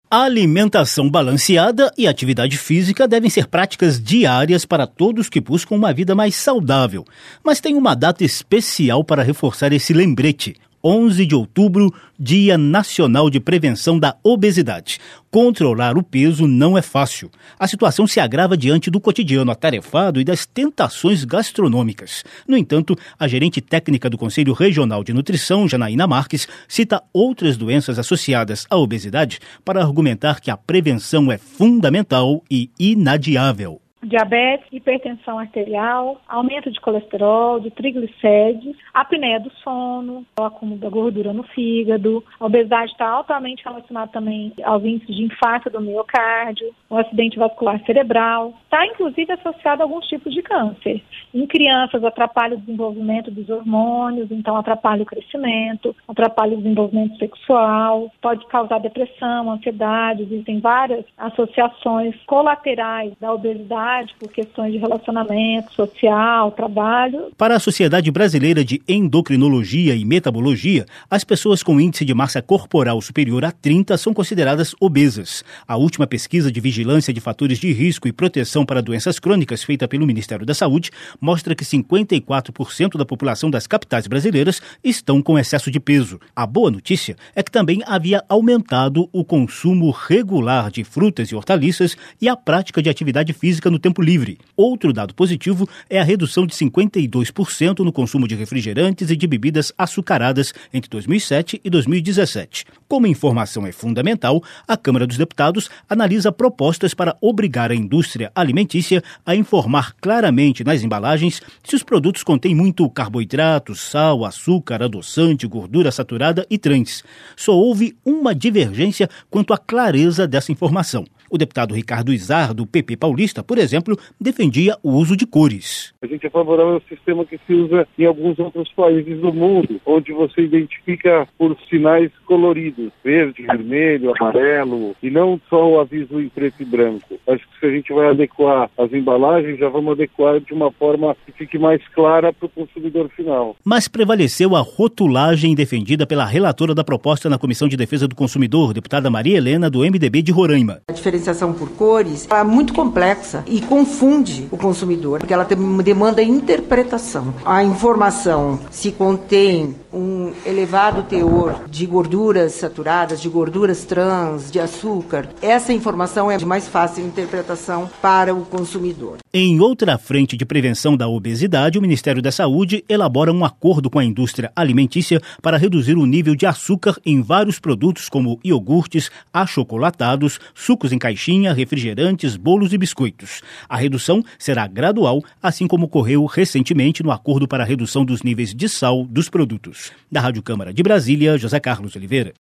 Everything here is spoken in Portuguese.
A alimentação balanceada e atividade física devem ser práticas diárias para todos que buscam uma vida mais saudável. Mas tem uma data especial para reforçar esse lembrete. 11 de outubro, Dia Nacional de Prevenção da Obesidade. Controlar o peso não é fácil. A situação se agrava diante do cotidiano atarefado e das tentações gastronômicas. No entanto, a gerente técnica do Conselho Regional de Nutrição, Janaína Marques, cita outras doenças associadas à obesidade para argumentar que a prevenção é fundamental e inadiável. Diabetes, hipertensão arterial, aumento de colesterol, de triglicérides, apneia do sono, o acúmulo da gordura no fígado. A obesidade está altamente relacionada também aos índices de infarto do miocárdio, o acidente vascular cerebral. Está inclusive associado a alguns tipos de câncer. Em crianças atrapalha o desenvolvimento dos hormônios, então atrapalha o crescimento, atrapalha o desenvolvimento sexual, pode causar depressão, ansiedade. Existem várias associações colaterais da obesidade por questões de relacionamento social, trabalho. Para a Sociedade Brasileira de Endocrinologia e Metabologia, as pessoas com índice de massa corporal superior a 30 são consideradas obesas. A última pesquisa de vigilância de fatores de risco e proteção para doenças crônicas feita pelo Ministério da Saúde mostra que 54% da população das capitais brasileiras estão com excesso de peso. A boa notícia é que também havia aumentado o consumo regular de frutas e hortaliças e a prática de atividade física no tempo livre. Outro dado positivo é a redução de 52% no consumo de refrigerantes e de bebidas açucaradas entre 2007 e 2017. Como a informação é fundamental, a Câmara dos Deputados analisa propostas para obrigar a indústria alimentícia a informar claramente nas embalagens se os produtos contêm muito carboidrato, sal, açúcar, adoçante, gordura saturada e trans. Só houve uma divergência quanto à clareza dessa informação. O deputado Ricardo Izar, do PP paulista, por exemplo, defendia o uso de cores. A gente é favorável ao sistema que se usa em alguns outros países do mundo, onde você identifica por sinais coloridos, verde, vermelho, amarelo, e não só o aviso em preto e branco. Acho que se a gente vai adequar as embalagens, já vamos adequar de uma forma que fique mais clara para o consumidor final. Mas prevaleceu a rotulagem defendida pela relatora da proposta na Comissão de Defesa do Consumidor, deputada Maria Helena, do MDB de Roraima. A diferenciação por cores é muito complexa e confunde o consumidor, porque ela demanda interpretação. A informação se contém um elevado teor de gorduras saturadas, de gorduras trans, de açúcar. Essa informação é de mais fácil interpretação para o consumidor. Em outra frente de prevenção da obesidade, o Ministério da Saúde elabora um acordo com a indústria alimentícia para reduzir o nível de açúcar em vários produtos como iogurtes, achocolatados, sucos em caixinha, refrigerantes, bolos e biscoitos. A redução será gradual, assim como ocorreu recentemente no acordo para a redução dos níveis de sal dos produtos. Da Rádio Câmara de Brasília, José Carlos Oliveira.